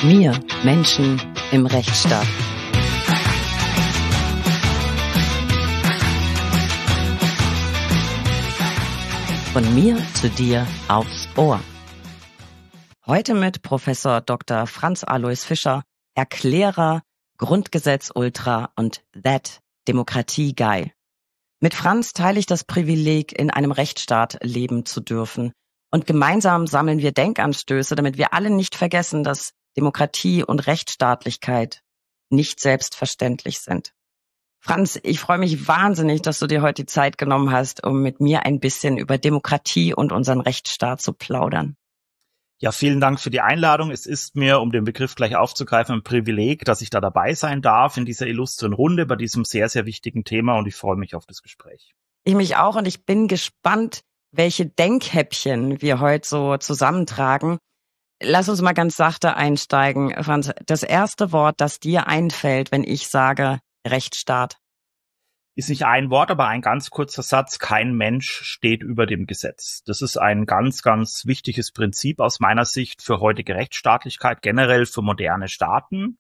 Wir Menschen im Rechtsstaat. Von mir zu dir aufs Ohr. Heute mit Professor Dr. Franz Alois Fischer, Erklärer, Grundgesetz-Ultra und That Demokratie-Guy. Mit Franz teile ich das Privileg, in einem Rechtsstaat leben zu dürfen. Und gemeinsam sammeln wir Denkanstöße, damit wir alle nicht vergessen, dass Demokratie und Rechtsstaatlichkeit nicht selbstverständlich sind. Franz, ich freue mich wahnsinnig, dass du dir heute die Zeit genommen hast, um mit mir ein bisschen über Demokratie und unseren Rechtsstaat zu plaudern. Ja, vielen Dank für die Einladung. Es ist mir, um den Begriff gleich aufzugreifen, ein Privileg, dass ich da dabei sein darf in dieser illustren Runde bei diesem sehr, sehr wichtigen Thema, und ich freue mich auf das Gespräch. Ich mich auch, und ich bin gespannt, welche Denkhäppchen wir heute so zusammentragen. Lass uns mal ganz sachte einsteigen, Franz. Das erste Wort, das dir einfällt, wenn ich sage Rechtsstaat. Ist nicht ein Wort, aber ein ganz kurzer Satz. Kein Mensch steht über dem Gesetz. Das ist ein ganz, ganz wichtiges Prinzip aus meiner Sicht für heutige Rechtsstaatlichkeit, generell für moderne Staaten.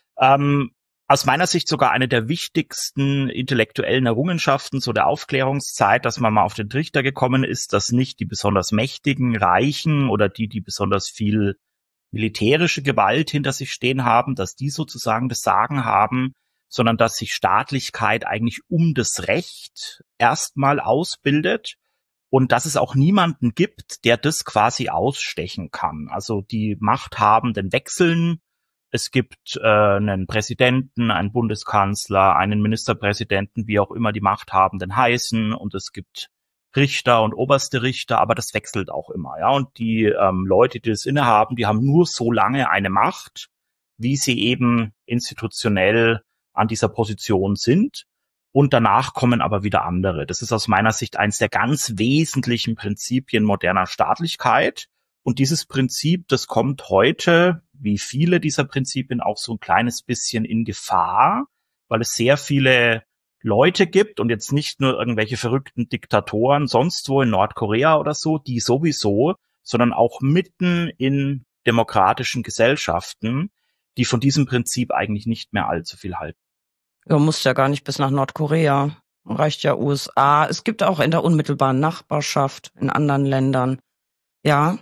Aus meiner Sicht sogar eine der wichtigsten intellektuellen Errungenschaften so der Aufklärungszeit, dass man mal auf den Trichter gekommen ist, dass nicht die besonders mächtigen, reichen oder die besonders viel militärische Gewalt hinter sich stehen haben, dass die sozusagen das Sagen haben, sondern dass sich Staatlichkeit eigentlich um das Recht erstmal ausbildet und dass es auch niemanden gibt, der das quasi ausstechen kann. Also die Machthabenden wechseln. Es gibt einen Präsidenten, einen Bundeskanzler, einen Ministerpräsidenten, wie auch immer die Machthabenden heißen, und es gibt Richter und oberste Richter, aber das wechselt auch immer. Ja, und die Leute, die das innehaben, die haben nur so lange eine Macht, wie sie eben institutionell an dieser Position sind, und danach kommen aber wieder andere. Das ist aus meiner Sicht eines der ganz wesentlichen Prinzipien moderner Staatlichkeit. Und dieses Prinzip, das kommt heute, wie viele dieser Prinzipien, auch so ein kleines bisschen in Gefahr, weil es sehr viele Leute gibt und jetzt nicht nur irgendwelche verrückten Diktatoren sonst wo in Nordkorea oder so, die sowieso, sondern auch mitten in demokratischen Gesellschaften, die von diesem Prinzip eigentlich nicht mehr allzu viel halten. Du musst ja gar nicht bis nach Nordkorea. Reicht ja USA. Es gibt auch in der unmittelbaren Nachbarschaft in anderen Ländern. Ja,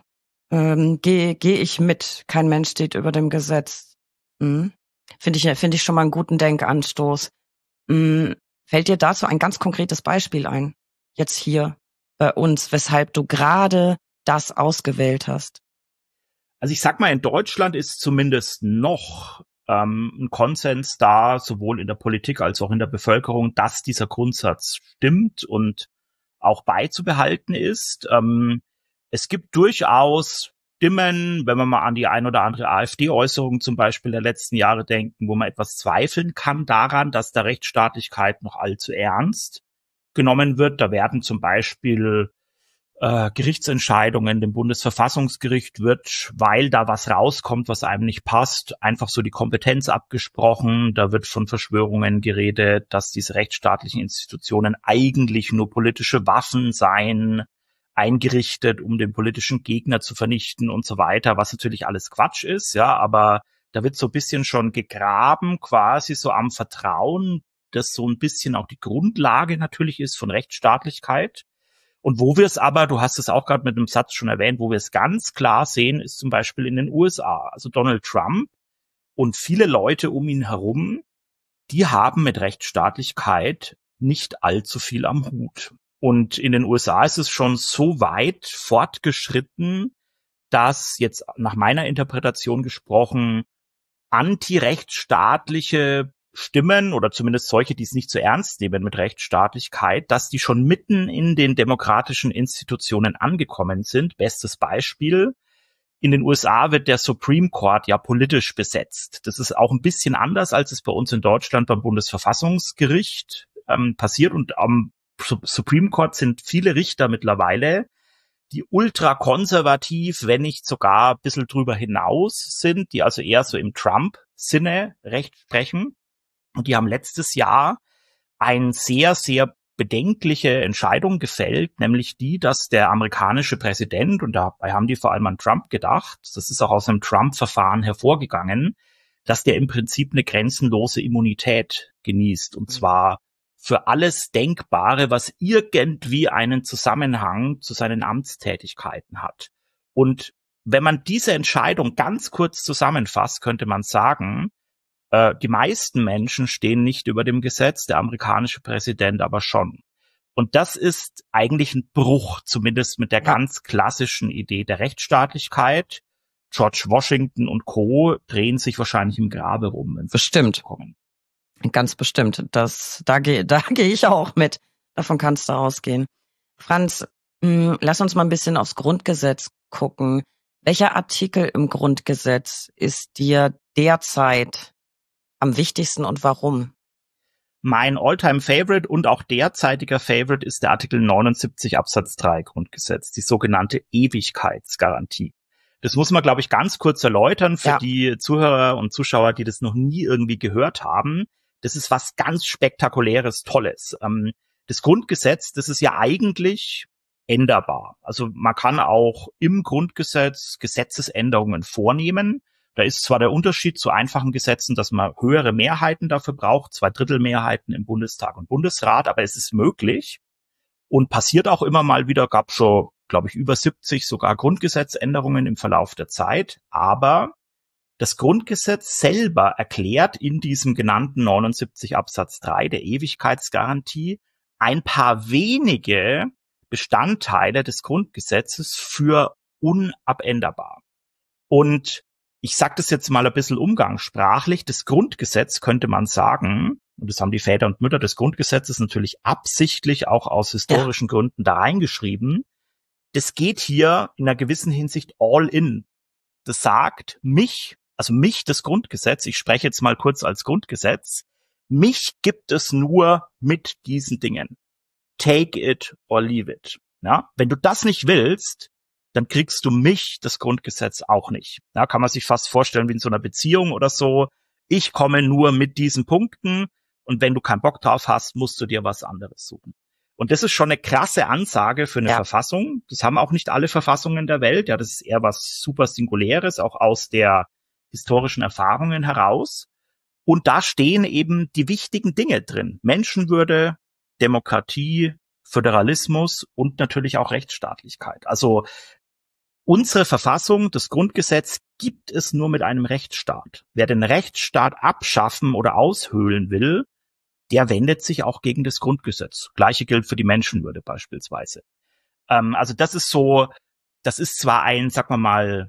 geh ich mit. Kein Mensch steht über dem Gesetz. Finde ich schon mal einen guten Denkanstoß. Fällt dir dazu ein ganz konkretes Beispiel ein? Jetzt hier bei uns, weshalb du gerade das ausgewählt hast? Also ich sag mal, in Deutschland ist zumindest noch ein Konsens da, sowohl in der Politik als auch in der Bevölkerung, dass dieser Grundsatz stimmt und auch beizubehalten ist. Es gibt durchaus Stimmen, wenn wir mal an die ein oder andere AfD-Äußerung zum Beispiel der letzten Jahre denken, wo man etwas zweifeln kann daran, dass der Rechtsstaatlichkeit noch allzu ernst genommen wird. Da werden zum Beispiel Gerichtsentscheidungen dem Bundesverfassungsgericht wird, weil da was rauskommt, was einem nicht passt, einfach so die Kompetenz abgesprochen. Da wird von Verschwörungen geredet, dass diese rechtsstaatlichen Institutionen eigentlich nur politische Waffen seien, eingerichtet, um den politischen Gegner zu vernichten und so weiter, was natürlich alles Quatsch ist, ja, aber da wird so ein bisschen schon gegraben, quasi so am Vertrauen, das so ein bisschen auch die Grundlage natürlich ist von Rechtsstaatlichkeit. Und wo wir es aber, du hast es auch gerade mit einem Satz schon erwähnt, wo wir es ganz klar sehen, ist zum Beispiel in den USA. Also Donald Trump und viele Leute um ihn herum, die haben mit Rechtsstaatlichkeit nicht allzu viel am Hut. Und in den USA ist es schon so weit fortgeschritten, dass jetzt nach meiner Interpretation gesprochen antirechtsstaatliche Stimmen oder zumindest solche, die es nicht so ernst nehmen mit Rechtsstaatlichkeit, dass die schon mitten in den demokratischen Institutionen angekommen sind. Bestes Beispiel: In den USA wird der Supreme Court ja politisch besetzt. Das ist auch ein bisschen anders, als es bei uns in Deutschland beim Bundesverfassungsgericht passiert. Und am Supreme Court sind viele Richter mittlerweile, die ultrakonservativ, wenn nicht sogar ein bisschen drüber hinaus sind, die also eher so im Trump-Sinne Recht sprechen. Und die haben letztes Jahr ein sehr, sehr bedenkliche Entscheidung gefällt, nämlich die, dass der amerikanische Präsident, und dabei haben die vor allem an Trump gedacht, das ist auch aus einem Trump-Verfahren hervorgegangen, dass der im Prinzip eine grenzenlose Immunität genießt, und zwar für alles Denkbare, was irgendwie einen Zusammenhang zu seinen Amtstätigkeiten hat. Und wenn man diese Entscheidung ganz kurz zusammenfasst, könnte man sagen, die meisten Menschen stehen nicht über dem Gesetz, der amerikanische Präsident aber schon. Und das ist eigentlich ein Bruch, zumindest mit der ganz klassischen Idee der Rechtsstaatlichkeit. George Washington und Co. drehen sich wahrscheinlich im Grabe rum. Bestimmt. Ganz bestimmt. Da gehe ich auch mit. Davon kannst du ausgehen. Franz, lass uns mal ein bisschen aufs Grundgesetz gucken. Welcher Artikel im Grundgesetz ist dir derzeit am wichtigsten und warum? Mein All-Time-Favorite und auch derzeitiger Favorite ist der Artikel 79 Absatz 3 Grundgesetz, die sogenannte Ewigkeitsgarantie. Das muss man, glaube ich, ganz kurz erläutern für die Zuhörer und Zuschauer, die das noch nie irgendwie gehört haben. Das ist was ganz Spektakuläres, Tolles. Das Grundgesetz, das ist ja eigentlich änderbar. Also man kann auch im Grundgesetz Gesetzesänderungen vornehmen. Da ist zwar der Unterschied zu einfachen Gesetzen, dass man höhere Mehrheiten dafür braucht, 2/3 Mehrheiten im Bundestag und Bundesrat, aber es ist möglich und passiert auch immer mal wieder, gab schon, glaube ich, über 70 sogar Grundgesetzänderungen im Verlauf der Zeit, aber das Grundgesetz selber erklärt in diesem genannten 79 Absatz 3 der Ewigkeitsgarantie ein paar wenige Bestandteile des Grundgesetzes für unabänderbar. Und ich sage das jetzt mal ein bisschen umgangssprachlich, das Grundgesetz könnte man sagen, und das haben die Väter und Mütter des Grundgesetzes natürlich absichtlich auch aus historischen Gründen da reingeschrieben, das geht hier in einer gewissen Hinsicht all in. Das sagt mich, das Grundgesetz, ich spreche jetzt mal kurz als Grundgesetz, mich gibt es nur mit diesen Dingen. Take it or leave it. Ja? Wenn du das nicht willst, dann kriegst du mich, das Grundgesetz, auch nicht. Ja, kann man sich fast vorstellen wie in so einer Beziehung oder so. Ich komme nur mit diesen Punkten und wenn du keinen Bock drauf hast, musst du dir was anderes suchen. Und das ist schon eine krasse Ansage für eine Verfassung. Das haben auch nicht alle Verfassungen der Welt. Ja, das ist eher was super Singuläres, auch aus der historischen Erfahrungen heraus. Und da stehen eben die wichtigen Dinge drin. Menschenwürde, Demokratie, Föderalismus und natürlich auch Rechtsstaatlichkeit. Also unsere Verfassung, das Grundgesetz, gibt es nur mit einem Rechtsstaat. Wer den Rechtsstaat abschaffen oder aushöhlen will, der wendet sich auch gegen das Grundgesetz. Gleiche gilt für die Menschenwürde beispielsweise. Also das ist zwar ein, sagen wir mal,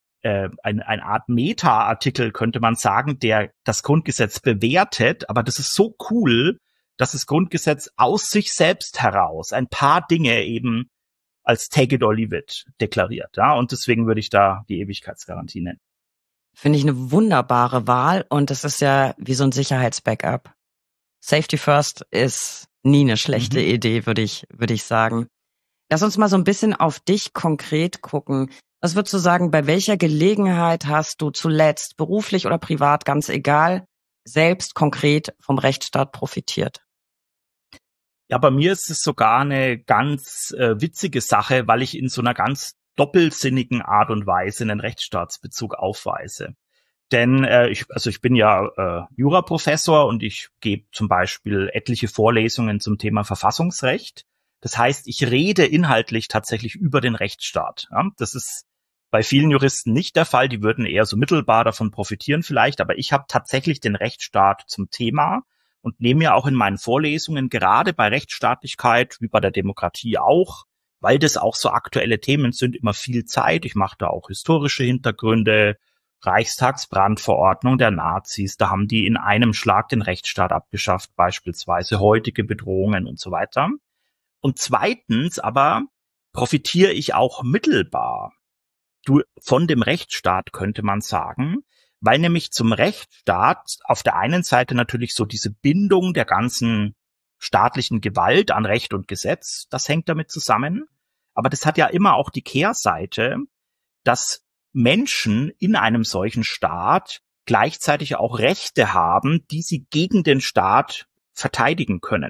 eine Art Meta-Artikel, könnte man sagen, der das Grundgesetz bewertet, aber das ist so cool, dass das Grundgesetz aus sich selbst heraus ein paar Dinge eben als Take it or leave it deklariert. Ja? Und deswegen würde ich da die Ewigkeitsgarantie nennen. Finde ich eine wunderbare Wahl und das ist ja wie so ein Sicherheitsbackup. Safety first ist nie eine schlechte Idee, würde ich sagen. Lass uns mal so ein bisschen auf dich konkret gucken. Was würdest du sagen, bei welcher Gelegenheit hast du zuletzt, beruflich oder privat, ganz egal, selbst konkret vom Rechtsstaat profitiert? Ja, bei mir ist es sogar eine ganz witzige Sache, weil ich in so einer ganz doppelsinnigen Art und Weise einen Rechtsstaatsbezug aufweise. Denn ich bin ja Juraprofessor und ich gebe zum Beispiel etliche Vorlesungen zum Thema Verfassungsrecht. Das heißt, ich rede inhaltlich tatsächlich über den Rechtsstaat. Ja? Das ist bei vielen Juristen nicht der Fall. Die würden eher so mittelbar davon profitieren vielleicht. Aber ich habe tatsächlich den Rechtsstaat zum Thema und nehme mir auch in meinen Vorlesungen gerade bei Rechtsstaatlichkeit, wie bei der Demokratie auch, weil das auch so aktuelle Themen sind, immer viel Zeit. Ich mache da auch historische Hintergründe, Reichstagsbrandverordnung der Nazis, da haben die in einem Schlag den Rechtsstaat abgeschafft, beispielsweise heutige Bedrohungen und so weiter. Und zweitens aber profitiere ich auch mittelbar von dem Rechtsstaat, könnte man sagen, weil nämlich zum Rechtsstaat auf der einen Seite natürlich so diese Bindung der ganzen staatlichen Gewalt an Recht und Gesetz, das hängt damit zusammen. Aber das hat ja immer auch die Kehrseite, dass Menschen in einem solchen Staat gleichzeitig auch Rechte haben, die sie gegen den Staat verteidigen können.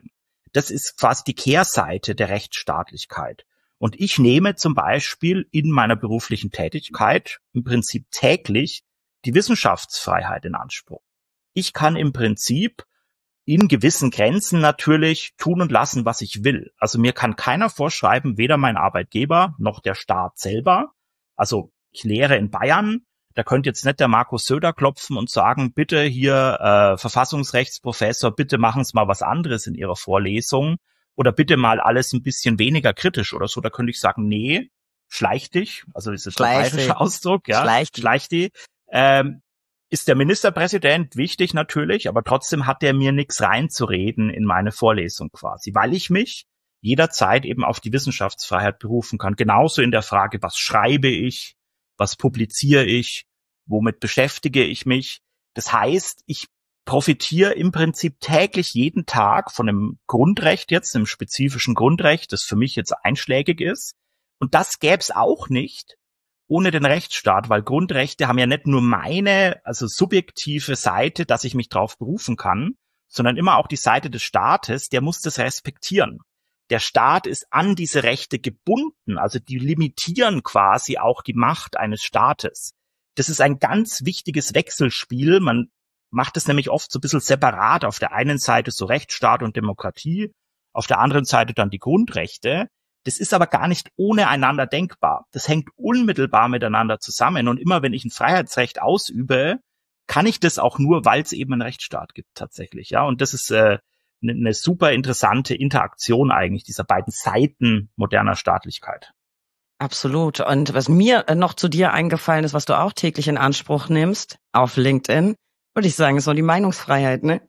Das ist quasi die Kehrseite der Rechtsstaatlichkeit. Und ich nehme zum Beispiel in meiner beruflichen Tätigkeit im Prinzip täglich die Wissenschaftsfreiheit in Anspruch. Ich kann im Prinzip in gewissen Grenzen natürlich tun und lassen, was ich will. Also mir kann keiner vorschreiben, weder mein Arbeitgeber noch der Staat selber. Also ich lehre in Bayern, da könnte jetzt nicht der Markus Söder klopfen und sagen, bitte hier Verfassungsrechtsprofessor, bitte machen Sie mal was anderes in Ihrer Vorlesung oder bitte mal alles ein bisschen weniger kritisch oder so. Da könnte ich sagen, nee, schleich dich, also das ist der bayerische Ausdruck, ja, schleich die. Ist der Ministerpräsident wichtig natürlich, aber trotzdem hat der mir nichts reinzureden in meine Vorlesung quasi, weil ich mich jederzeit eben auf die Wissenschaftsfreiheit berufen kann. Genauso in der Frage, was schreibe ich, was publiziere ich, womit beschäftige ich mich. Das heißt, ich profitiere im Prinzip täglich jeden Tag von einem Grundrecht jetzt, einem spezifischen Grundrecht, das für mich jetzt einschlägig ist. Und das gäbe es auch nicht ohne den Rechtsstaat, weil Grundrechte haben ja nicht nur meine, also subjektive Seite, dass ich mich drauf berufen kann, sondern immer auch die Seite des Staates, der muss das respektieren. Der Staat ist an diese Rechte gebunden, also die limitieren quasi auch die Macht eines Staates. Das ist ein ganz wichtiges Wechselspiel. Man macht es nämlich oft so ein bisschen separat. Auf der einen Seite so Rechtsstaat und Demokratie, auf der anderen Seite dann die Grundrechte. Das ist aber gar nicht ohne einander denkbar. Das hängt unmittelbar miteinander zusammen. Und immer wenn ich ein Freiheitsrecht ausübe, kann ich das auch nur, weil es eben einen Rechtsstaat gibt tatsächlich. Ja, und das ist eine super interessante Interaktion eigentlich dieser beiden Seiten moderner Staatlichkeit. Absolut. Und was mir noch zu dir eingefallen ist, was du auch täglich in Anspruch nimmst auf LinkedIn, würde ich sagen, ist so die Meinungsfreiheit, ne?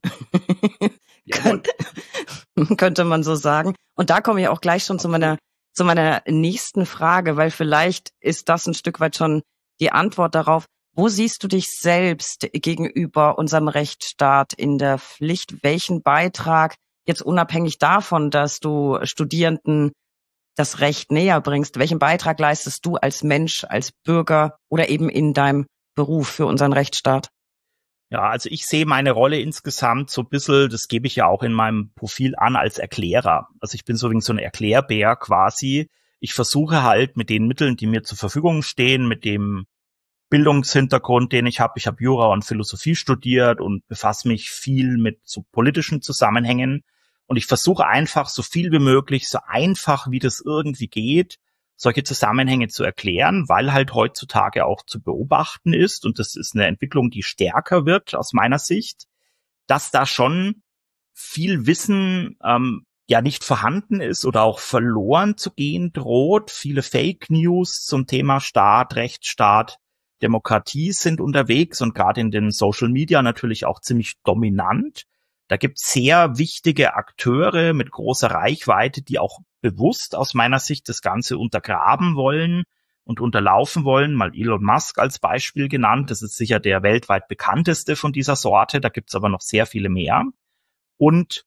Könnte man so sagen. Und da komme ich auch gleich schon zu meiner nächsten Frage, weil vielleicht ist das ein Stück weit schon die Antwort darauf. Wo siehst du dich selbst gegenüber unserem Rechtsstaat in der Pflicht? Welchen Beitrag, jetzt unabhängig davon, dass du Studierenden das Recht näher bringst, welchen Beitrag leistest du als Mensch, als Bürger oder eben in deinem Beruf für unseren Rechtsstaat? Ja, also ich sehe meine Rolle insgesamt so ein bisschen, das gebe ich ja auch in meinem Profil an, als Erklärer. Also ich bin so ein Erklärbär quasi. Ich versuche halt mit den Mitteln, die mir zur Verfügung stehen, mit dem Bildungshintergrund, den ich habe Jura und Philosophie studiert und befasse mich viel mit so politischen Zusammenhängen. Und ich versuche einfach so viel wie möglich, so einfach wie das irgendwie geht, solche Zusammenhänge zu erklären, weil halt heutzutage auch zu beobachten ist, und das ist eine Entwicklung, die stärker wird aus meiner Sicht, dass da schon viel Wissen ja nicht vorhanden ist oder auch verloren zu gehen droht. Viele Fake News zum Thema Staat, Rechtsstaat, Demokratie sind unterwegs und gerade in den Social Media natürlich auch ziemlich dominant. Da gibt es sehr wichtige Akteure mit großer Reichweite, die auch bewusst aus meiner Sicht das Ganze untergraben wollen und unterlaufen wollen. Mal Elon Musk als Beispiel genannt. Das ist sicher der weltweit bekannteste von dieser Sorte. Da gibt es aber noch sehr viele mehr. Und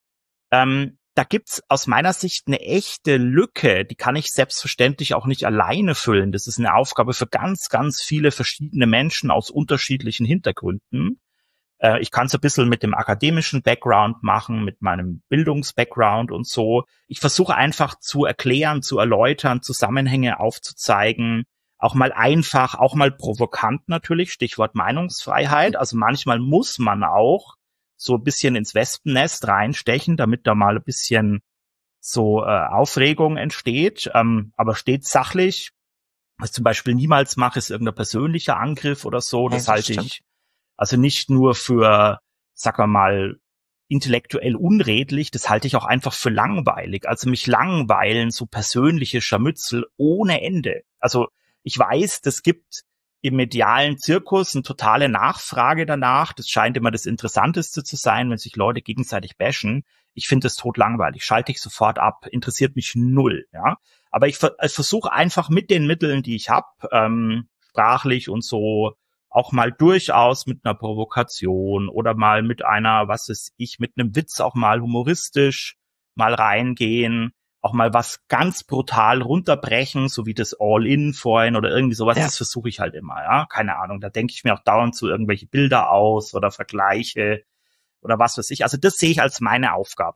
da gibt's aus meiner Sicht eine echte Lücke, die kann ich selbstverständlich auch nicht alleine füllen. Das ist eine Aufgabe für ganz, ganz viele verschiedene Menschen aus unterschiedlichen Hintergründen. Ich kann es ein bisschen mit dem akademischen Background machen, mit meinem Bildungsbackground und so. Ich versuche einfach zu erklären, zu erläutern, Zusammenhänge aufzuzeigen, auch mal einfach, auch mal provokant natürlich, Stichwort Meinungsfreiheit. Also manchmal muss man auch so ein bisschen ins Wespennest reinstechen, damit da mal ein bisschen so Aufregung entsteht, aber stets sachlich. Was ich zum Beispiel niemals mache, ist irgendein persönlicher Angriff oder so. Das halte ich also nicht nur für, sagen wir mal, intellektuell unredlich, das halte ich auch einfach für langweilig. Also mich langweilen so persönliche Scharmützel ohne Ende. Also ich weiß, das gibt im medialen Zirkus eine totale Nachfrage danach. Das scheint immer das Interessanteste zu sein, wenn sich Leute gegenseitig bashen. Ich finde das totlangweilig, schalte ich sofort ab, interessiert mich null. Ja, aber ich versuche einfach mit den Mitteln, die ich habe, sprachlich und so, auch mal durchaus mit einer Provokation oder mal mit einer, was weiß ich, mit einem Witz auch mal humoristisch mal reingehen, auch mal was ganz brutal runterbrechen, so wie das All-In vorhin oder irgendwie sowas, Das versuche ich halt immer, ja, keine Ahnung, da denke ich mir auch dauernd so irgendwelche Bilder aus oder Vergleiche oder was weiß ich, also das sehe ich als meine Aufgabe.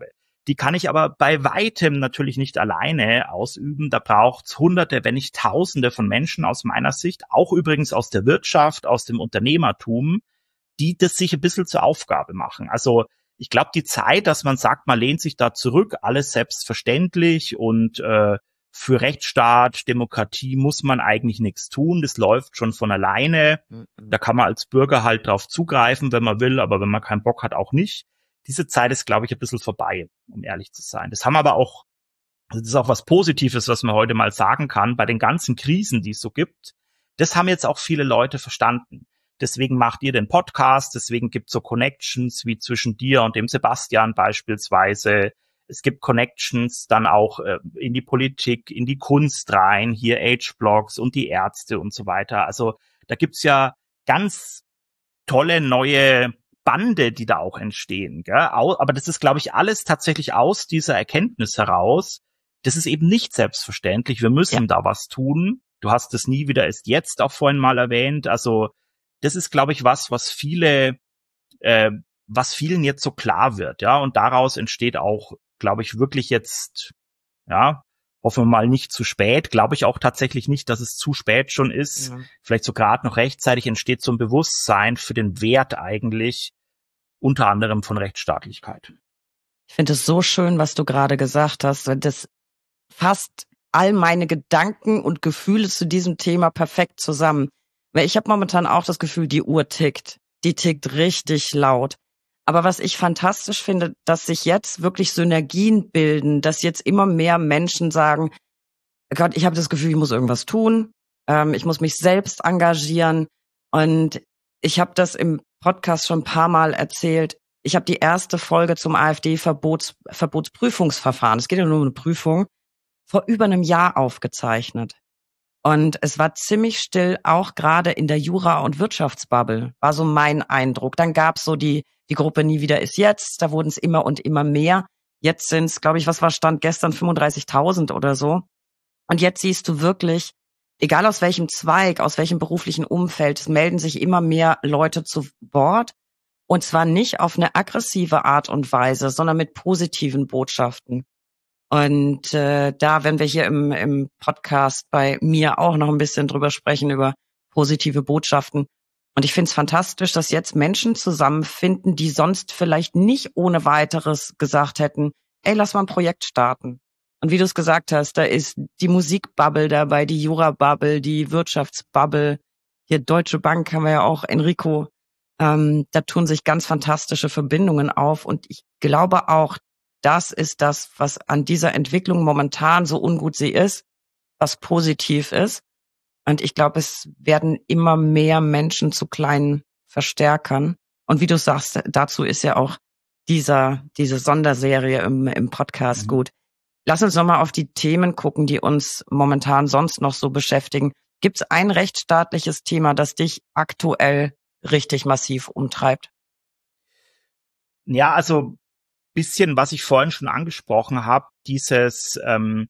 Die kann ich aber bei weitem natürlich nicht alleine ausüben. Da braucht's Hunderte, wenn nicht Tausende von Menschen aus meiner Sicht, auch übrigens aus der Wirtschaft, aus dem Unternehmertum, die das sich ein bisschen zur Aufgabe machen. Also ich glaube, die Zeit, dass man sagt, man lehnt sich da zurück, alles selbstverständlich und für Rechtsstaat, Demokratie muss man eigentlich nichts tun. Das läuft schon von alleine. Da kann man als Bürger halt drauf zugreifen, wenn man will, aber wenn man keinen Bock hat, auch nicht. Diese Zeit ist, glaube ich, ein bisschen vorbei, um ehrlich zu sein. Das haben aber auch, das ist auch was Positives, was man heute mal sagen kann, bei den ganzen Krisen, die es so gibt. Das haben jetzt auch viele Leute verstanden. Deswegen macht ihr den Podcast, deswegen gibt es so Connections wie zwischen dir und dem Sebastian beispielsweise. Es gibt Connections dann auch in die Politik, in die Kunst rein, hier Age-Blogs und die Ärzte und so weiter. Also da gibt's ja ganz tolle neue Bande, die da auch entstehen. Gell? Aber das ist, glaube ich, alles tatsächlich aus dieser Erkenntnis heraus. Das ist eben nicht selbstverständlich. Wir müssen da was tun. Du hast es nie wieder erst jetzt auch vorhin mal erwähnt. Also das ist, glaube ich, was vielen jetzt so klar wird. Ja, und daraus entsteht auch, glaube ich, wirklich jetzt, ja, hoffen wir mal nicht zu spät. Glaube ich auch tatsächlich nicht, dass es zu spät schon ist. Ja. Vielleicht so gerade noch rechtzeitig entsteht so ein Bewusstsein für den Wert eigentlich unter anderem von Rechtsstaatlichkeit. Ich finde es so schön, was du gerade gesagt hast. Das fasst all meine Gedanken und Gefühle zu diesem Thema perfekt zusammen. Weil ich habe momentan auch das Gefühl, die Uhr tickt. Die tickt richtig laut. Aber was ich fantastisch finde, dass sich jetzt wirklich Synergien bilden, dass jetzt immer mehr Menschen sagen, Gott, ich habe das Gefühl, ich muss irgendwas tun. Ich muss mich selbst engagieren. Und ich habe das im Podcast schon ein paar Mal erzählt. Ich habe die erste Folge zum AfD-Verbotsprüfungsverfahren, es geht ja nur um eine Prüfung, vor über einem Jahr aufgezeichnet. Und es war ziemlich still, auch gerade in der Jura- und Wirtschaftsbubble, war so mein Eindruck. Dann gab's so die Gruppe Nie wieder ist jetzt, da wurden es immer und immer mehr. Jetzt sind es, glaube ich, was war Stand gestern, 35.000 oder so. Und jetzt siehst du wirklich, egal aus welchem Zweig, aus welchem beruflichen Umfeld, es melden sich immer mehr Leute zu Wort. Und zwar nicht auf eine aggressive Art und Weise, sondern mit positiven Botschaften. Und da werden wir hier im Podcast bei mir auch noch ein bisschen drüber sprechen, über positive Botschaften. Und ich finde es fantastisch, dass jetzt Menschen zusammenfinden, die sonst vielleicht nicht ohne weiteres gesagt hätten, ey, lass mal ein Projekt starten. Und wie du es gesagt hast, da ist die Musikbubble dabei, die Jura-Bubble, die Wirtschaftsbubble. Hier Deutsche Bank haben wir ja auch, Enrico. Da tun sich ganz fantastische Verbindungen auf. Und ich glaube auch, das ist das, was an dieser Entwicklung momentan, so ungut sie ist, was positiv ist. Und ich glaube, es werden immer mehr Menschen zu kleinen Verstärkern. Und wie du sagst, dazu ist ja auch diese Sonderserie im Podcast gut. Lass uns nochmal auf die Themen gucken, die uns momentan sonst noch so beschäftigen. Gibt es ein rechtsstaatliches Thema, das dich aktuell richtig massiv umtreibt? Ja, also bisschen, was ich vorhin schon angesprochen habe, dieses,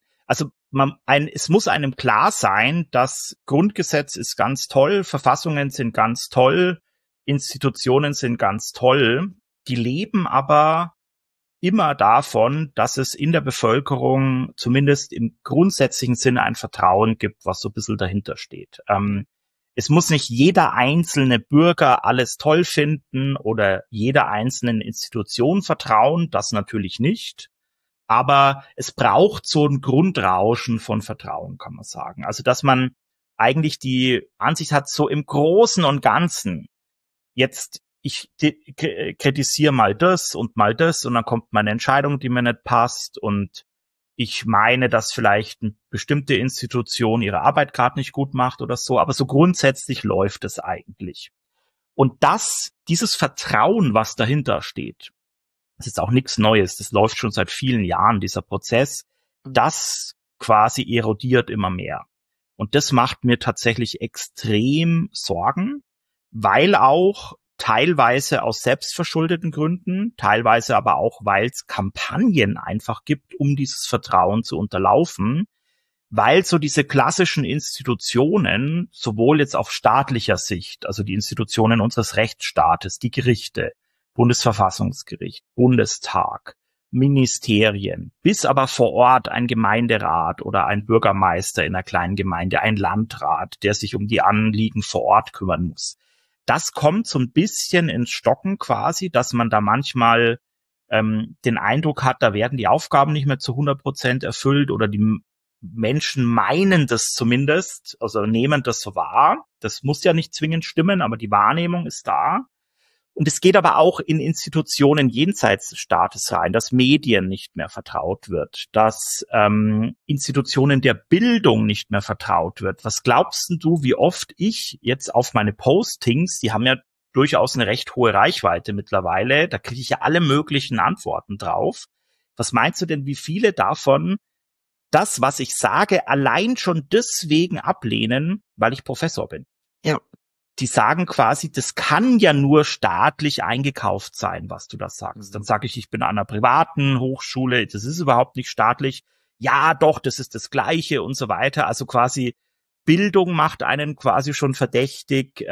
es muss einem klar sein, das Grundgesetz ist ganz toll, Verfassungen sind ganz toll, Institutionen sind ganz toll, die leben aber immer davon, dass es in der Bevölkerung zumindest im grundsätzlichen Sinne ein Vertrauen gibt, was so ein bisschen dahinter steht. Es muss nicht jeder einzelne Bürger alles toll finden oder jeder einzelnen Institution vertrauen, das natürlich nicht. Aber es braucht so ein Grundrauschen von Vertrauen, kann man sagen. Also, dass man eigentlich die Ansicht hat, so im Großen und Ganzen, jetzt ich kritisiere mal das und dann kommt meine Entscheidung, die mir nicht passt und ich meine, dass vielleicht eine bestimmte Institution ihre Arbeit gerade nicht gut macht oder so, aber so grundsätzlich läuft es eigentlich. Und dieses Vertrauen, was dahinter steht, das ist auch nichts Neues, das läuft schon seit vielen Jahren, dieser Prozess, das quasi erodiert immer mehr. Und das macht mir tatsächlich extrem Sorgen, weil auch teilweise aus selbstverschuldeten Gründen, teilweise aber auch, weil es Kampagnen einfach gibt, um dieses Vertrauen zu unterlaufen, weil so diese klassischen Institutionen, sowohl jetzt auf staatlicher Sicht, also die Institutionen unseres Rechtsstaates, die Gerichte, Bundesverfassungsgericht, Bundestag, Ministerien, bis aber vor Ort ein Gemeinderat oder ein Bürgermeister in einer kleinen Gemeinde, ein Landrat, der sich um die Anliegen vor Ort kümmern muss. Das kommt so ein bisschen ins Stocken quasi, dass man da manchmal den Eindruck hat, da werden die Aufgaben nicht mehr zu 100% erfüllt oder die Menschen meinen das zumindest, also nehmen das so wahr. Das muss ja nicht zwingend stimmen, aber die Wahrnehmung ist da. Und es geht aber auch in Institutionen jenseits des Staates rein, dass Medien nicht mehr vertraut wird, dass Institutionen der Bildung nicht mehr vertraut wird. Was glaubst du, wie oft ich jetzt auf meine Postings, die haben ja durchaus eine recht hohe Reichweite mittlerweile, da kriege ich ja alle möglichen Antworten drauf. Was meinst du denn, wie viele davon das, was ich sage, allein schon deswegen ablehnen, weil ich Professor bin? Ja. Die sagen quasi, das kann ja nur staatlich eingekauft sein, was du da sagst. Dann sage ich bin an einer privaten Hochschule, das ist überhaupt nicht staatlich. Ja, doch, das ist das Gleiche und so weiter. Also quasi Bildung macht einen quasi schon verdächtig,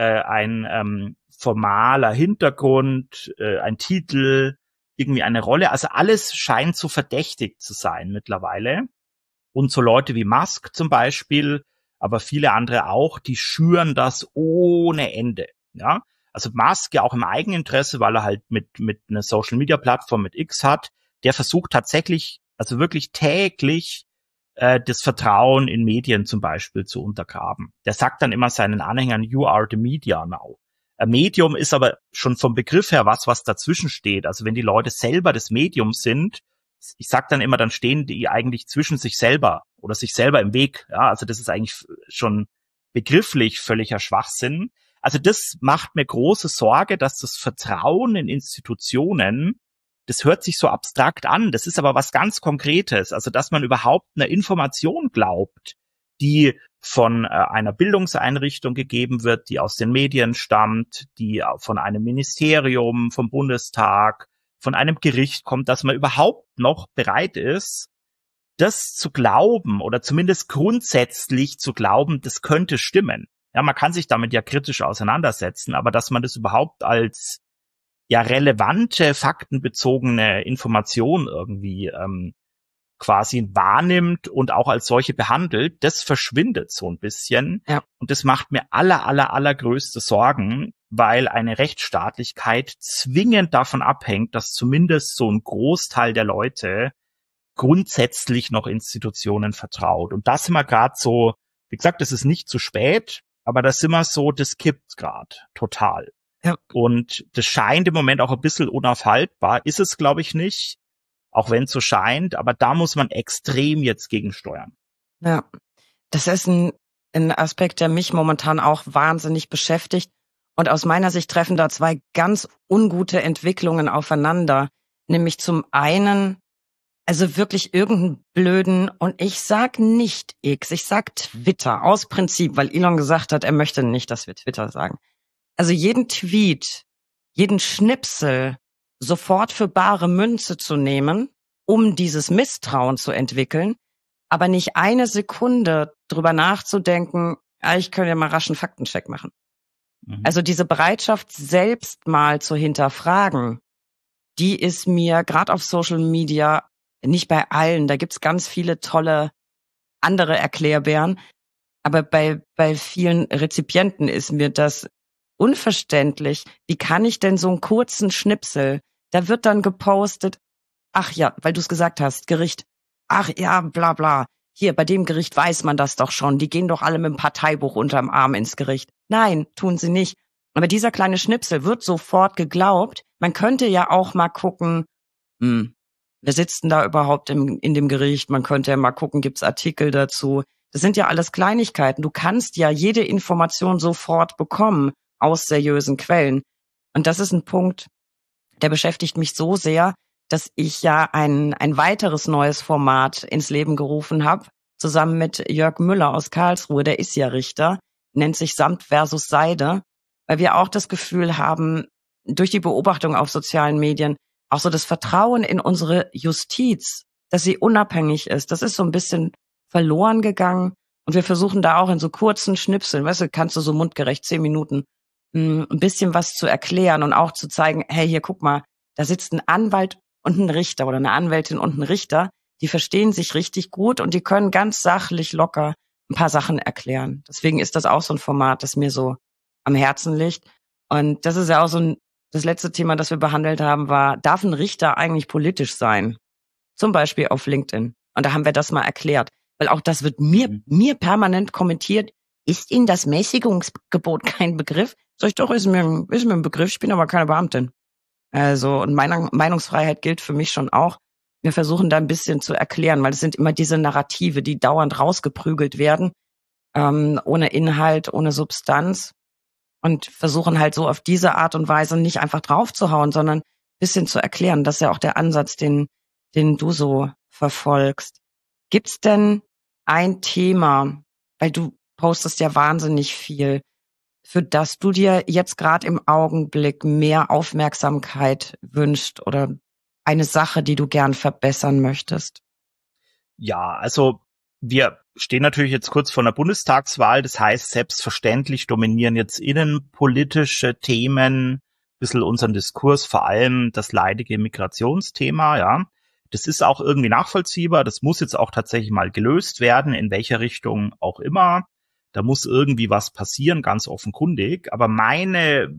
ein formaler Hintergrund, ein Titel, irgendwie eine Rolle. Also alles scheint so verdächtig zu sein mittlerweile. Und so Leute wie Musk zum Beispiel, aber viele andere auch, die schüren das ohne Ende. Ja, also Musk ja auch im Eigeninteresse, weil er halt mit einer Social-Media-Plattform mit X hat, der versucht tatsächlich, also wirklich täglich das Vertrauen in Medien zum Beispiel zu untergraben. Der sagt dann immer seinen Anhängern, you are the media now. Ein Medium ist aber schon vom Begriff her was dazwischen steht. Also wenn die Leute selber das Medium sind, ich sag dann immer, dann stehen die eigentlich zwischen sich selber oder sich selber im Weg. Ja, also das ist eigentlich schon begrifflich völliger Schwachsinn. Also das macht mir große Sorge, dass das Vertrauen in Institutionen, das hört sich so abstrakt an, das ist aber was ganz Konkretes. Also dass man überhaupt einer Information glaubt, die von einer Bildungseinrichtung gegeben wird, die aus den Medien stammt, die von einem Ministerium, vom Bundestag, von einem Gericht kommt, dass man überhaupt noch bereit ist, das zu glauben oder zumindest grundsätzlich zu glauben, das könnte stimmen. Ja, man kann sich damit ja kritisch auseinandersetzen, aber dass man das überhaupt als ja relevante, faktenbezogene Information irgendwie quasi wahrnimmt und auch als solche behandelt, das verschwindet so ein bisschen. Ja. Und das macht mir allergrößte Sorgen, weil eine Rechtsstaatlichkeit zwingend davon abhängt, dass zumindest so ein Großteil der Leute grundsätzlich noch Institutionen vertraut. Und das sind wir gerade so, wie gesagt, das ist nicht zu spät, aber das sind wir so, das kippt gerade total. Ja. Und das scheint im Moment auch ein bisschen unaufhaltbar, ist es glaube ich nicht, auch wenn es so scheint, aber da muss man extrem jetzt gegensteuern. Ja, das ist ein Aspekt, der mich momentan auch wahnsinnig beschäftigt. Und aus meiner Sicht treffen da zwei ganz ungute Entwicklungen aufeinander. Nämlich zum einen, also wirklich irgendeinen blöden, und ich sag nicht X, ich sag Twitter, aus Prinzip, weil Elon gesagt hat, er möchte nicht, dass wir Twitter sagen. Also jeden Tweet, jeden Schnipsel sofort für bare Münze zu nehmen, um dieses Misstrauen zu entwickeln, aber nicht eine Sekunde drüber nachzudenken, ich könnte ja mal rasch einen Faktencheck machen. Also diese Bereitschaft, selbst mal zu hinterfragen, die ist mir gerade auf Social Media, nicht bei allen, da gibt's ganz viele tolle andere Erklärbären, aber bei vielen Rezipienten ist mir das unverständlich. Wie kann ich denn so einen kurzen Schnipsel, da wird dann gepostet, ach ja, weil du es gesagt hast, Gericht, ach ja, bla bla, hier, bei dem Gericht weiß man das doch schon, die gehen doch alle mit dem Parteibuch unterm Arm ins Gericht. Nein, tun sie nicht. Aber dieser kleine Schnipsel wird sofort geglaubt. Man könnte ja auch mal gucken, wer sitzt denn da überhaupt in dem Gericht? Man könnte ja mal gucken, gibt's Artikel dazu? Das sind ja alles Kleinigkeiten. Du kannst ja jede Information sofort bekommen aus seriösen Quellen. Und das ist ein Punkt, der beschäftigt mich so sehr, dass ich ja ein weiteres neues Format ins Leben gerufen habe, zusammen mit Jörg Müller aus Karlsruhe, der ist ja Richter, nennt sich Samt versus Seide, weil wir auch das Gefühl haben, durch die Beobachtung auf sozialen Medien, auch so das Vertrauen in unsere Justiz, dass sie unabhängig ist, das ist so ein bisschen verloren gegangen. Und wir versuchen da auch in so kurzen Schnipseln, weißt du, kannst du so mundgerecht 10 Minuten ein bisschen was zu erklären und auch zu zeigen, hey, hier, guck mal, da sitzt ein Anwalt und ein Richter oder eine Anwältin und ein Richter, die verstehen sich richtig gut und die können ganz sachlich locker ein paar Sachen erklären. Deswegen ist das auch so ein Format, das mir so am Herzen liegt. Und das ist ja auch das letzte Thema, das wir behandelt haben, war, darf ein Richter eigentlich politisch sein? Zum Beispiel auf LinkedIn. Und da haben wir das mal erklärt. Weil auch das wird mir permanent kommentiert. Ist Ihnen das Mäßigungsgebot kein Begriff? Sag ich doch, ist mir ein Begriff, ich bin aber keine Beamtin. Also, und Meinungsfreiheit gilt für mich schon auch. Wir versuchen da ein bisschen zu erklären, weil es sind immer diese Narrative, die dauernd rausgeprügelt werden, ohne Inhalt, ohne Substanz. Und versuchen halt so auf diese Art und Weise nicht einfach draufzuhauen, sondern ein bisschen zu erklären. Das ist ja auch der Ansatz, den du so verfolgst. Gibt's denn ein Thema, weil du postest ja wahnsinnig viel, für das du dir jetzt gerade im Augenblick mehr Aufmerksamkeit wünschst oder eine Sache, die du gern verbessern möchtest? Ja, also wir stehen natürlich jetzt kurz vor einer Bundestagswahl. Das heißt, selbstverständlich dominieren jetzt innenpolitische Themen ein bisschen unseren Diskurs, vor allem das leidige Migrationsthema, ja. Das ist auch irgendwie nachvollziehbar. Das muss jetzt auch tatsächlich mal gelöst werden, in welcher Richtung auch immer. Da muss irgendwie was passieren, ganz offenkundig. Aber meine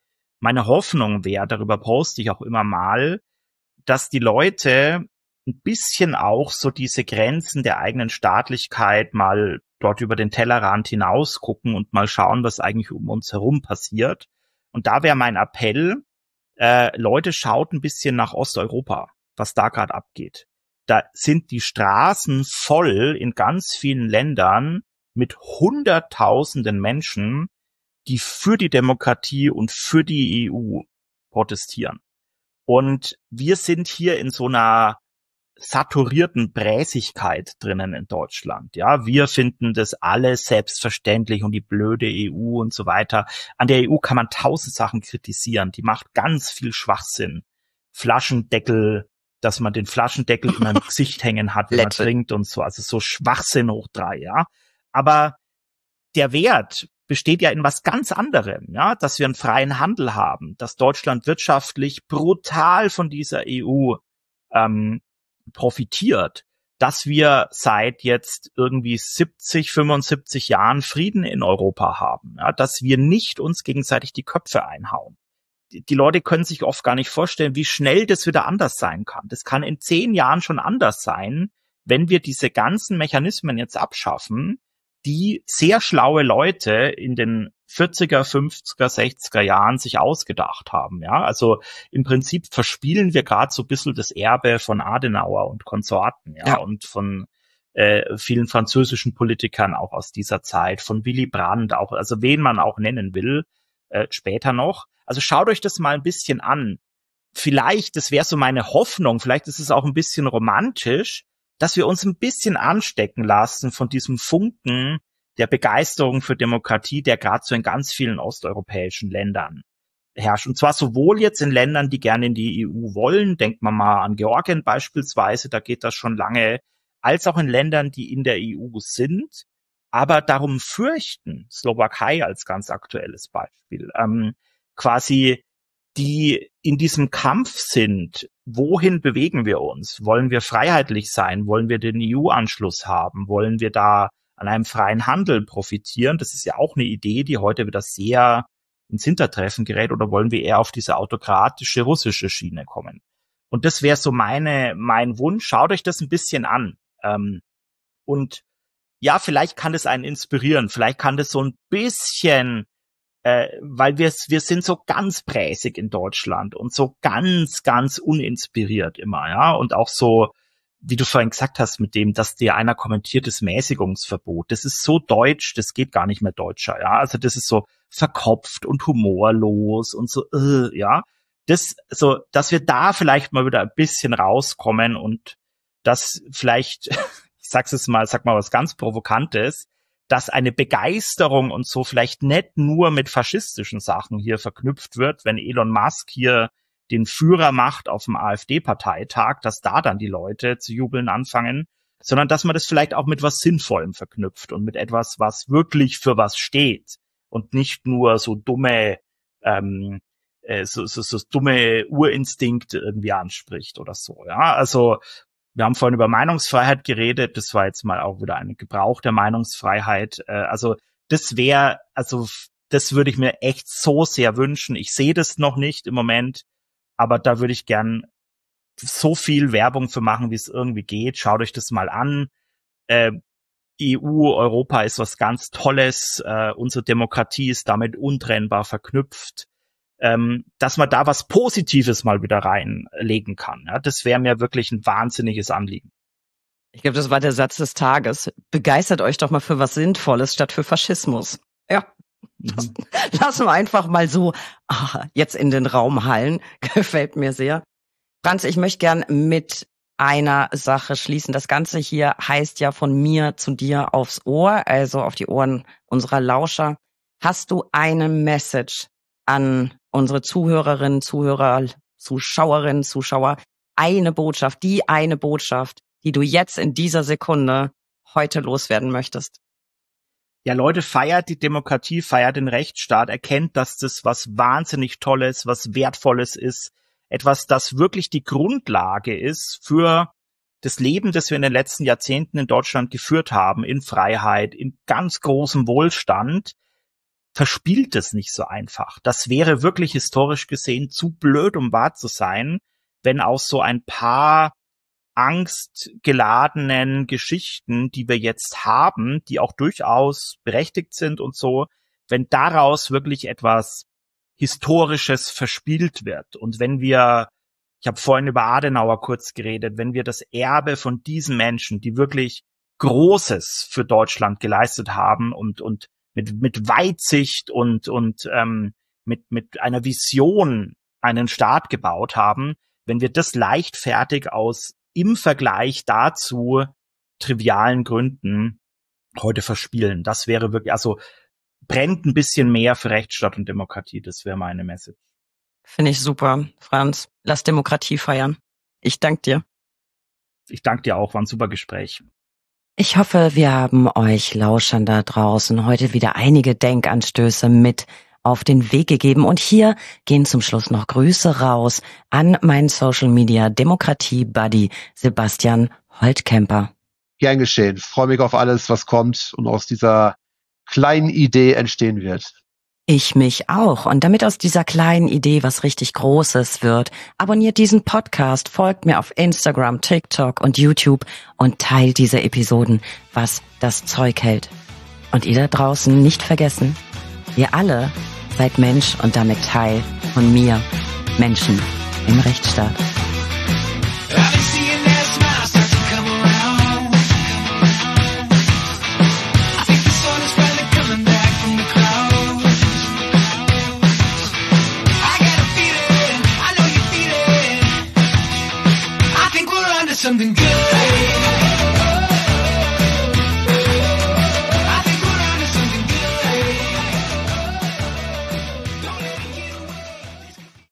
Hoffnung wäre, darüber poste ich auch immer mal, dass die Leute ein bisschen auch so diese Grenzen der eigenen Staatlichkeit mal dort über den Tellerrand hinaus gucken und mal schauen, was eigentlich um uns herum passiert. Und da wäre mein Appell, Leute, schaut ein bisschen nach Osteuropa, was da gerade abgeht. Da sind die Straßen voll in ganz vielen Ländern mit Hunderttausenden Menschen, die für die Demokratie und für die EU protestieren. Und wir sind hier in so einer saturierten Bräsigkeit drinnen in Deutschland. Ja, wir finden das alles selbstverständlich und die blöde EU und so weiter. An der EU kann man 1000 Sachen kritisieren. Die macht ganz viel Schwachsinn. Flaschendeckel, dass man den Flaschendeckel in einem Gesicht hängen hat, wenn man trinkt und so. Also so Schwachsinn hoch 3, ja. Aber der Wert besteht ja in was ganz anderem, ja, dass wir einen freien Handel haben, dass Deutschland wirtschaftlich brutal von dieser EU profitiert, dass wir seit jetzt irgendwie 70, 75 Jahren Frieden in Europa haben, ja, dass wir nicht uns gegenseitig die Köpfe einhauen. Die Leute können sich oft gar nicht vorstellen, wie schnell das wieder anders sein kann. Das kann in 10 Jahren schon anders sein, wenn wir diese ganzen Mechanismen jetzt abschaffen, die sehr schlaue Leute in den 40er, 50er, 60er Jahren sich ausgedacht haben. Ja, also im Prinzip verspielen wir gerade so ein bisschen das Erbe von Adenauer und Konsorten, ja. Und von vielen französischen Politikern auch aus dieser Zeit, von Willy Brandt auch, also wen man auch nennen will, später noch. Also schaut euch das mal ein bisschen an. Vielleicht, das wäre so meine Hoffnung, vielleicht ist es auch ein bisschen romantisch, dass wir uns ein bisschen anstecken lassen von diesem Funken der Begeisterung für Demokratie, der gerade so in ganz vielen osteuropäischen Ländern herrscht. Und zwar sowohl jetzt in Ländern, die gerne in die EU wollen, denkt man mal an Georgien beispielsweise, da geht das schon lange, als auch in Ländern, die in der EU sind, aber darum fürchten, Slowakei als ganz aktuelles Beispiel, quasi die in diesem Kampf sind, wohin bewegen wir uns? Wollen wir freiheitlich sein? Wollen wir den EU-Anschluss haben? Wollen wir da an einem freien Handel profitieren? Das ist ja auch eine Idee, die heute wieder sehr ins Hintertreffen gerät. Oder wollen wir eher auf diese autokratische russische Schiene kommen? Und das wäre so mein Wunsch. Schaut euch das ein bisschen an. Und ja, vielleicht kann das einen inspirieren. Vielleicht kann das so ein bisschen weil wir sind so ganz bräsig in Deutschland und so ganz, ganz uninspiriert immer, ja, und auch so, wie du vorhin gesagt hast, mit dem, dass dir einer kommentiert, das Mäßigungsverbot, das ist so deutsch, das geht gar nicht mehr deutscher, ja, also das ist so verkopft und humorlos und so, ja, das, so, dass wir da vielleicht mal wieder ein bisschen rauskommen und das vielleicht, sag mal was ganz Provokantes, dass eine Begeisterung und so vielleicht nicht nur mit faschistischen Sachen hier verknüpft wird, wenn Elon Musk hier den Führer macht auf dem AfD-Parteitag, dass da dann die Leute zu jubeln anfangen, sondern dass man das vielleicht auch mit was Sinnvollem verknüpft und mit etwas, was wirklich für was steht und nicht nur so dumme so dumme Urinstinkte irgendwie anspricht oder so. Ja, also wir haben vorhin über Meinungsfreiheit geredet. Das war jetzt mal auch wieder ein Gebrauch der Meinungsfreiheit. Also das würde ich mir echt so sehr wünschen. Ich sehe das noch nicht im Moment, aber da würde ich gern so viel Werbung für machen, wie es irgendwie geht. Schaut euch das mal an. EU, Europa ist was ganz Tolles. Unsere Demokratie ist damit untrennbar verknüpft. Dass man da was Positives mal wieder reinlegen kann. Ja, das wäre mir wirklich ein wahnsinniges Anliegen. Ich glaube, das war der Satz des Tages. Begeistert euch doch mal für was Sinnvolles statt für Faschismus. Ja, das lassen wir einfach mal so jetzt in den Raum hallen. Gefällt mir sehr. Franz, ich möchte gern mit einer Sache schließen. Das Ganze hier heißt ja von mir zu dir aufs Ohr, also auf die Ohren unserer Lauscher. Hast du eine Message an unsere Zuhörerinnen, Zuhörer, Zuschauerinnen, Zuschauer? Eine Botschaft, die du jetzt in dieser Sekunde heute loswerden möchtest? Ja, Leute, feiert die Demokratie, feiert den Rechtsstaat, erkennt, dass das was wahnsinnig Tolles, was Wertvolles ist, etwas, das wirklich die Grundlage ist für das Leben, das wir in den letzten Jahrzehnten in Deutschland geführt haben, in Freiheit, in ganz großem Wohlstand. Verspielt es nicht so einfach. Das wäre wirklich historisch gesehen zu blöd, um wahr zu sein, wenn aus so ein paar angstgeladenen Geschichten, die wir jetzt haben, die auch durchaus berechtigt sind und so, wenn daraus wirklich etwas Historisches verspielt wird. Und wenn wir, ich habe vorhin über Adenauer kurz geredet, wenn wir das Erbe von diesen Menschen, die wirklich Großes für Deutschland geleistet haben und mit Weitsicht und mit einer Vision einen Staat gebaut haben, wenn wir das leichtfertig aus im Vergleich dazu trivialen Gründen heute verspielen, das wäre wirklich, also brennt ein bisschen mehr für Rechtsstaat und Demokratie, das wäre meine Message. Finde ich super, Franz. Lass Demokratie feiern. Ich danke dir. Ich danke dir auch, war ein super Gespräch. Ich hoffe, wir haben euch Lauschern da draußen heute wieder einige Denkanstöße mit auf den Weg gegeben. Und hier gehen zum Schluss noch Grüße raus an meinen Social Media Demokratie Buddy Sebastian Holtkemper. Gern geschehen. Freue mich auf alles, was kommt und aus dieser kleinen Idee entstehen wird. Ich mich auch. Und damit aus dieser kleinen Idee was richtig Großes wird, abonniert diesen Podcast, folgt mir auf Instagram, TikTok und YouTube und teilt diese Episoden, was das Zeug hält. Und ihr da draußen nicht vergessen, ihr alle seid Mensch und damit Teil von mir, Menschen im Rechtsstaat. Something good.